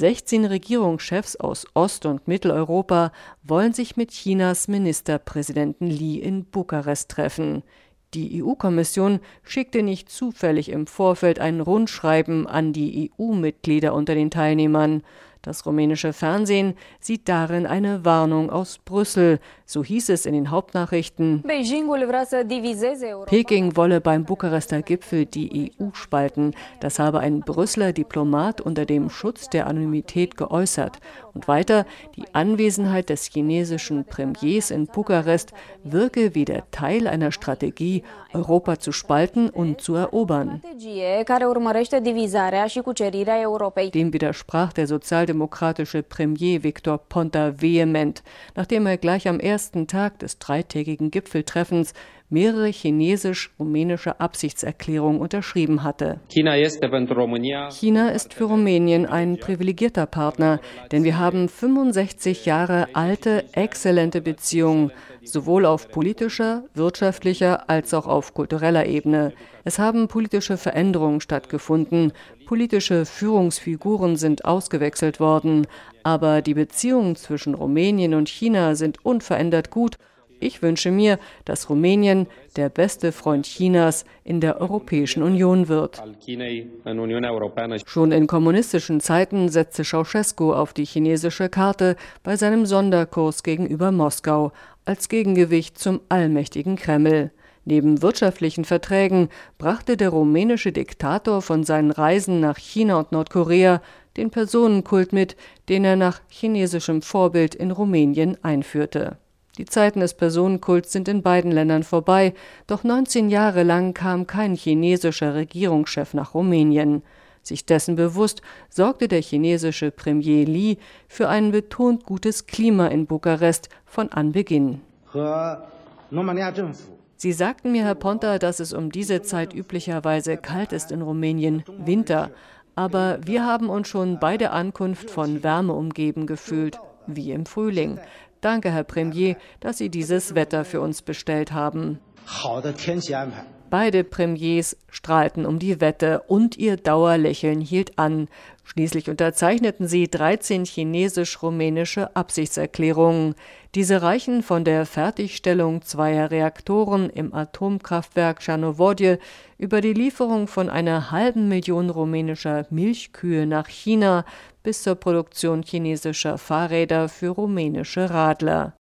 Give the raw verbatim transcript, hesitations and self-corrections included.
sechzehn Regierungschefs aus Ost- und Mitteleuropa wollen sich mit Chinas Ministerpräsidenten Li in Bukarest treffen. Die E U-Kommission schickte nicht zufällig im Vorfeld ein Rundschreiben an die E U-Mitglieder unter den Teilnehmern. Das rumänische Fernsehen sieht darin eine Warnung aus Brüssel. So hieß es in den Hauptnachrichten. Peking wolle beim Bukarester Gipfel die E U spalten. Das habe ein Brüsseler Diplomat unter dem Schutz der Anonymität geäußert. Und weiter, die Anwesenheit des chinesischen Premiers in Bukarest wirke wie der Teil einer Strategie, Europa zu spalten und zu erobern. Dem widersprach der sozialdemokratische Premier Victor Ponta vehement, nachdem er gleich am ersten Tag des dreitägigen Gipfeltreffens mehrere chinesisch-rumänische Absichtserklärungen unterschrieben hatte. China ist für Rumänien ein privilegierter Partner, denn wir haben fünfundsechzig Jahre alte, exzellente Beziehungen, sowohl auf politischer, wirtschaftlicher als auch auf kultureller Ebene. Es haben politische Veränderungen stattgefunden, politische Führungsfiguren sind ausgewechselt worden, aber die Beziehungen zwischen Rumänien und China sind unverändert gut. Ich wünsche mir, dass Rumänien der beste Freund Chinas in der Europäischen Union wird. Schon in kommunistischen Zeiten setzte Ceausescu auf die chinesische Karte bei seinem Sonderkurs gegenüber Moskau als Gegengewicht zum allmächtigen Kreml. Neben wirtschaftlichen Verträgen brachte der rumänische Diktator von seinen Reisen nach China und Nordkorea den Personenkult mit, den er nach chinesischem Vorbild in Rumänien einführte. Die Zeiten des Personenkults sind in beiden Ländern vorbei, doch neunzehn Jahre lang kam kein chinesischer Regierungschef nach Rumänien. Sich dessen bewusst, sorgte der chinesische Premier Li für ein betont gutes Klima in Bukarest von Anbeginn. Sie sagten mir, Herr Ponta, dass es um diese Zeit üblicherweise kalt ist in Rumänien, Winter. Aber wir haben uns schon bei der Ankunft von Wärme umgeben gefühlt, wie im Frühling. Danke, Herr Premier, dass Sie dieses Wetter für uns bestellt haben. Beide Premiers strahlten um die Wette und ihr Dauerlächeln hielt an. Schließlich unterzeichneten sie dreizehn chinesisch-rumänische Absichtserklärungen. Diese reichen von der Fertigstellung zweier Reaktoren im Atomkraftwerk Czarnowoje über die Lieferung von einer halben Million rumänischer Milchkühe nach China bis zur Produktion chinesischer Fahrräder für rumänische Radler.